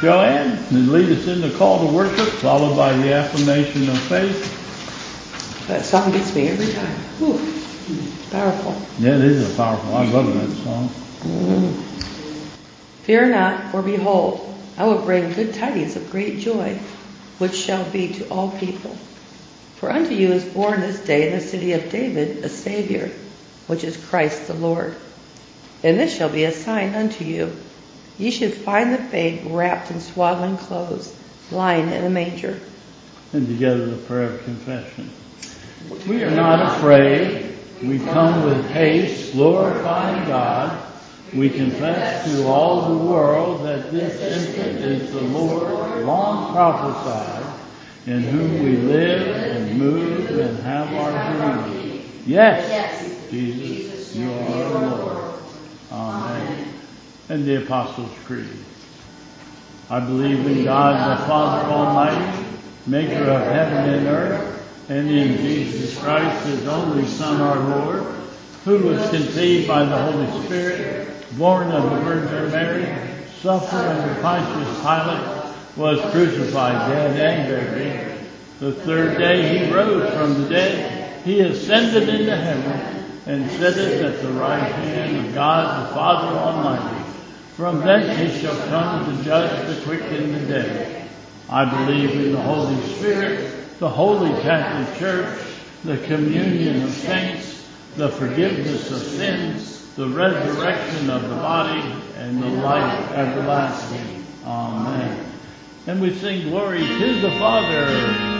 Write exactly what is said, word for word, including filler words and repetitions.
Joanne, and lead us in the call to worship, followed by the affirmation of faith. That song gets me every time. Whew. Powerful. Yeah, it is a powerful. I love that song. Mm-hmm. Fear not, for behold, I will bring good tidings of great joy, which shall be to all people. For unto you is born this day in the city of David a Savior, which is Christ the Lord. And this shall be a sign unto you. Ye should find the babe wrapped in swaddling clothes, lying in a manger. And together the prayer of confession. We are not afraid. We come with haste, glorifying God. We confess to all the world that this infant is the Lord, long prophesied, in whom we live and move and have our being. Yes, Jesus, you are our Lord. Amen. And the Apostles' Creed. I believe in God the Father Almighty, maker of heaven and earth, and in Jesus Christ, his only Son, our Lord, who was conceived by the Holy Spirit, born of the Virgin Mary, suffered under Pontius Pilate, was crucified, dead, and buried. The third day he rose from the dead. He ascended into heaven and sitteth at the right hand of God the Father Almighty. From thence he shall come to judge the quick and the dead. I believe in the Holy Spirit, the Holy Catholic Church, the communion of saints, the forgiveness of sins, the resurrection of the body, and the life everlasting. Amen. And we sing glory to the Father,